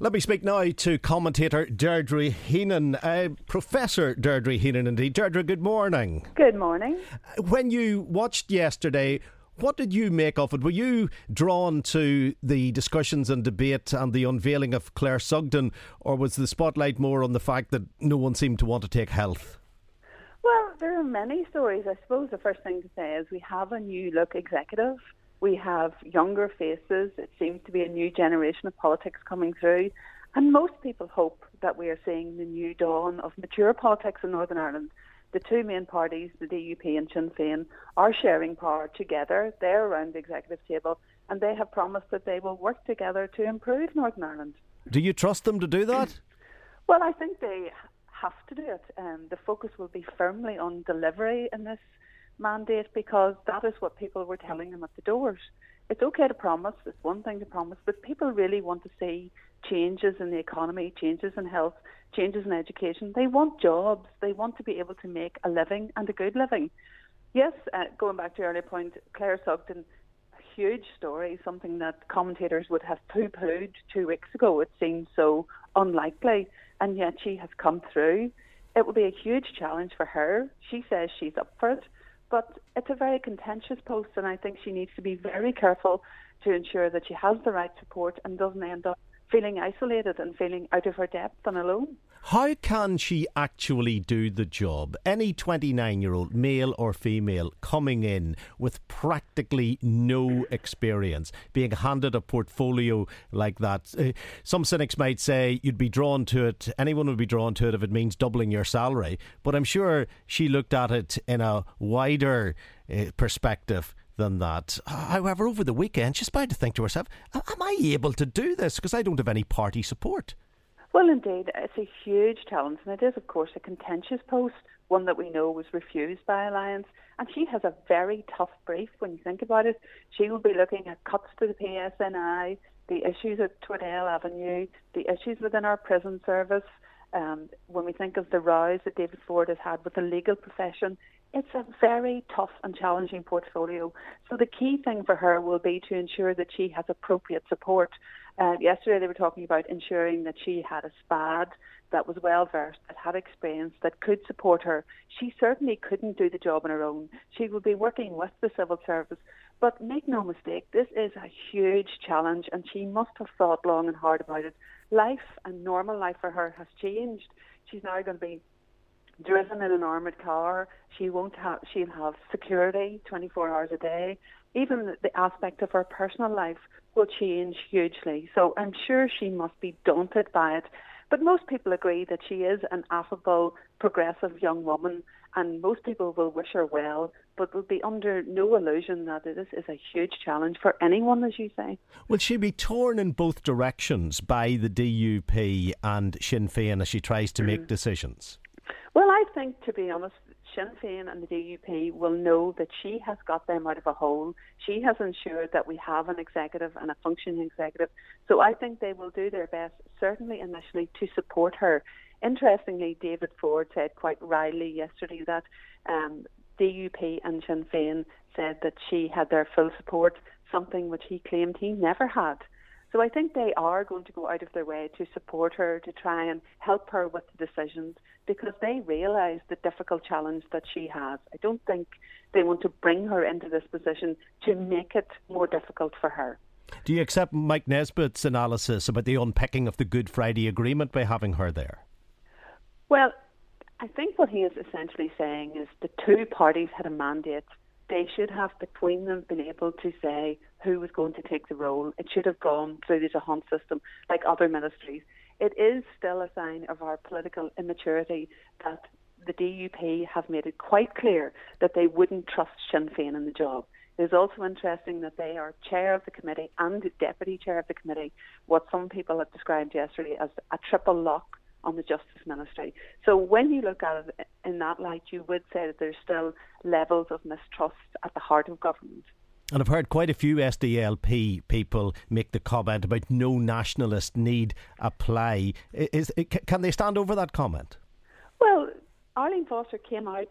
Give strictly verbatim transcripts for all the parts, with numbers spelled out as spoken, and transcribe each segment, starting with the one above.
Let me speak now to commentator Deirdre Heenan, uh, Professor Deirdre Heenan indeed. Deirdre, good morning. Good morning. When you watched yesterday, what did you make of it? Were you drawn to the discussions and debate and the unveiling of Claire Sugden, or was the spotlight more on the fact that no one seemed to want to take health? Well, there are many stories. I suppose the first thing to say is we have a new look executive. We have younger faces. It seems to be a new generation of politics coming through. And most people hope that we are seeing the new dawn of mature politics in Northern Ireland. The two main parties, the D U P and Sinn Féin, are sharing power together. They're around the executive table and they have promised that they will work together to improve Northern Ireland. Do you trust them to do that? Well, I think they have to do it. Um, the focus will be firmly on delivery in this mandate, because that is what people were telling them at the doors. It's okay to promise, it's one thing to promise, but people really want to see changes in the economy, changes in health, changes in education. They want jobs, they want to be able to make a living and a good living. Yes, uh, going back to your earlier point, Claire Sugden, a huge story, something that commentators would have poo-pooed two weeks ago. It seemed so unlikely, and yet she has come through. It will be a huge challenge for her. She says she's up for it. But it's a very contentious post, and I think she needs to be very careful to ensure that she has the right support and doesn't end up feeling isolated and feeling out of her depth and alone. How can she actually do the job? Any twenty-nine-year-old, male or female, coming in with practically no experience, being handed a portfolio like that. Uh, some cynics might say you'd be drawn to it, anyone would be drawn to it if it means doubling your salary. But I'm sure she looked at it in a wider uh, perspective than that. However, over the weekend, she's bound to think to herself, am I able to do this? Because I don't have any party support. Well, indeed, it's a huge challenge, and it is, of course, a contentious post, one that we know was refused by Alliance, and she has a very tough brief when you think about it. She will be looking at cuts to the P S N I, the issues at Tweddale Avenue, the issues within our prison service. Um, when we think of the rows that David Ford has had with the legal profession, it's a very tough and challenging portfolio. So the key thing for her will be to ensure that she has appropriate support. Uh, yesterday they were talking about ensuring that she had a SPAD that was well versed, that had experience, that could support her. She certainly couldn't do the job on her own. She will be working with the civil service. But make no mistake, this is a huge challenge, and she must have thought long and hard about it. Life and normal life for her has changed. She's now going to be driven in an armoured car. She won't have. She'll have security twenty-four hours a day. Even the aspect of her personal life will change hugely. So I'm sure she must be daunted by it. But most people agree that she is an affable, progressive young woman, and most people will wish her well, but will be under no illusion that this is a huge challenge for anyone, as you say. Will she be torn in both directions by the D U P and Sinn Féin as she tries to make decisions? Well, I think, to be honest, Sinn Féin and the D U P will know that she has got them out of a hole. She has ensured that we have an executive and a functioning executive. So I think they will do their best, certainly initially, to support her. Interestingly, David Ford said quite wryly yesterday that um, D U P and Sinn Féin said that she had their full support, something which he claimed he never had. So I think they are going to go out of their way to support her, to try and help her with the decisions, because they realise the difficult challenge that she has. I don't think they want to bring her into this position to make it more difficult for her. Do you accept Mike Nesbitt's analysis about the unpicking of the Good Friday Agreement by having her there? Well, I think what he is essentially saying is the two parties had a mandate. They should have between them been able to say who was going to take the role. It should have gone through the Hunt system like other ministries. It is still a sign of our political immaturity that the D U P have made it quite clear that they wouldn't trust Sinn Féin in the job. It is also interesting that they are chair of the committee and deputy chair of the committee, what some people have described yesterday as a triple lock on the Justice Ministry. So when you look at it in that light, you would say that there's still levels of mistrust at the heart of government. And I've heard quite a few S D L P people make the comment about no nationalist need apply. Is, can they stand over that comment? Well, Arlene Foster came out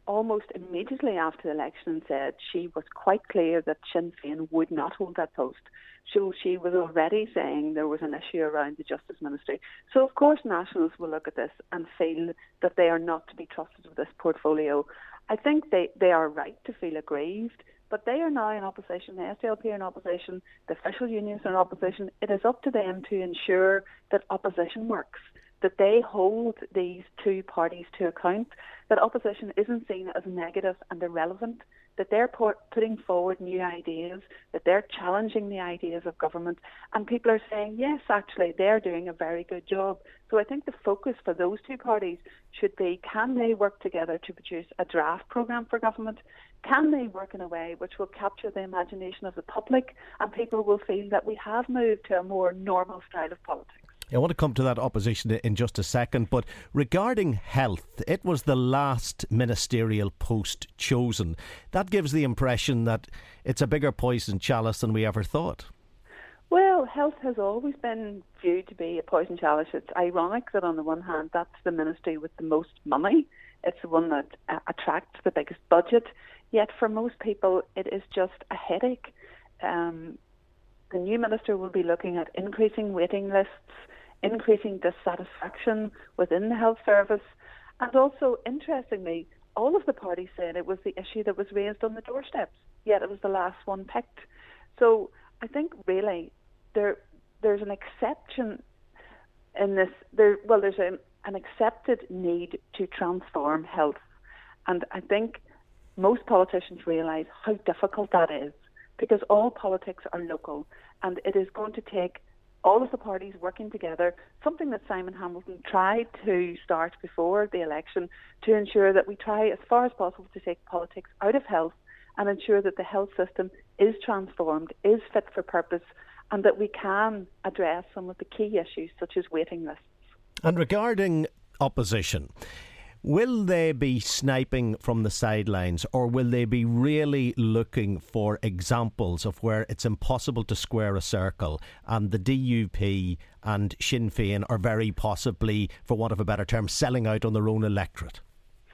almost immediately after the election said she was quite clear that Sinn Féin would not hold that post. So she was already saying there was an issue around the Justice Ministry. So of course Nationals will look at this and feel that they are not to be trusted with this portfolio. I think they, they are right to feel aggrieved, but they are now in opposition, the S D L P are in opposition, the official unions are in opposition. It is up to them to ensure that opposition works, that they hold these two parties to account, that opposition isn't seen as negative and irrelevant, that they're putting forward new ideas, that they're challenging the ideas of government, and people are saying, yes, actually, they're doing a very good job. So I think the focus for those two parties should be, can they work together to produce a draft programme for government? Can they work in a way which will capture the imagination of the public, and people will feel that we have moved to a more normal style of politics? I want to come to that opposition in just a second, but regarding health, it was the last ministerial post chosen. That gives the impression that it's a bigger poison chalice than we ever thought. Well, health has always been viewed to be a poison chalice. It's ironic that on the one hand, that's the ministry with the most money. It's the one that uh, attracts the biggest budget. Yet for most people, it is just a headache. Um, the new minister will be looking at increasing waiting lists, increasing dissatisfaction within the health service, and also, interestingly, all of the parties said it was the issue that was raised on the doorsteps, yet it was the last one picked. So I think really there there's an exception in this. There, well, there's a, an accepted need to transform health, and I think most politicians realise how difficult that is, because all politics are local, and it is going to take all of the parties working together, something that Simon Hamilton tried to start before the election, to ensure that we try as far as possible to take politics out of health and ensure that the health system is transformed, is fit for purpose, and that we can address some of the key issues such as waiting lists. And regarding opposition, will they be sniping from the sidelines, or will they be really looking for examples of where it's impossible to square a circle and the D U P and Sinn Féin are very possibly, for want of a better term, selling out on their own electorate?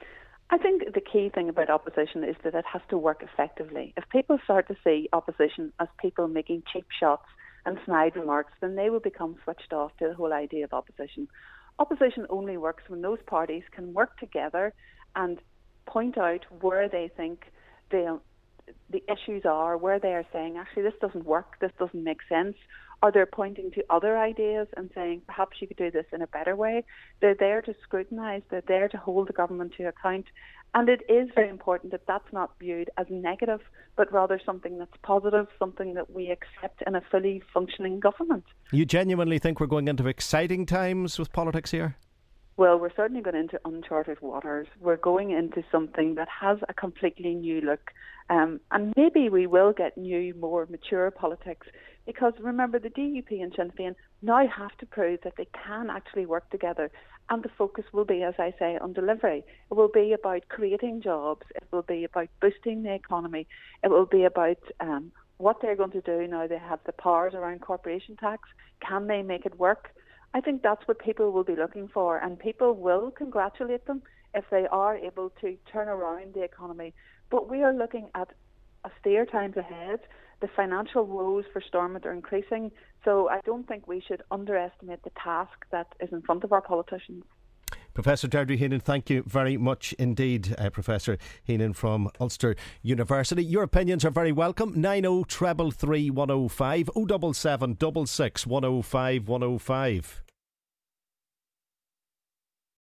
I think the key thing about opposition is that it has to work effectively. If people start to see opposition as people making cheap shots and snide remarks, then they will become switched off to the whole idea of opposition. Opposition only works when those parties can work together and point out where they think the the issues are, where they are saying, actually, this doesn't work, this doesn't make sense, or they're pointing to other ideas and saying, perhaps you could do this in a better way. They're there to scrutinise, they're there to hold the government to account. And it is very important that that's not viewed as negative, but rather something that's positive, something that we accept in a fully functioning government. You genuinely think we're going into exciting times with politics here? Well, we're certainly going into uncharted waters. We're going into something that has a completely new look. Um, and maybe we will get new, more mature politics, because remember, the D U P and Sinn Féin now have to prove that they can actually work together. And the focus will be, as I say, on delivery. It will be about creating jobs. It will be about boosting the economy. It will be about um, what they're going to do now they have the powers around corporation tax. Can they make it work? I think that's what people will be looking for, and people will congratulate them if they are able to turn around the economy. But we are looking at austere times ahead. The financial woes for Stormont are increasing, so I don't think we should underestimate the task that is in front of our politicians. Professor Deirdre Heenan, thank you very much indeed, uh, Professor Heenan from Ulster University. Your opinions are very welcome. nine oh three three three one oh five, oh seven seven six six one oh five one oh five.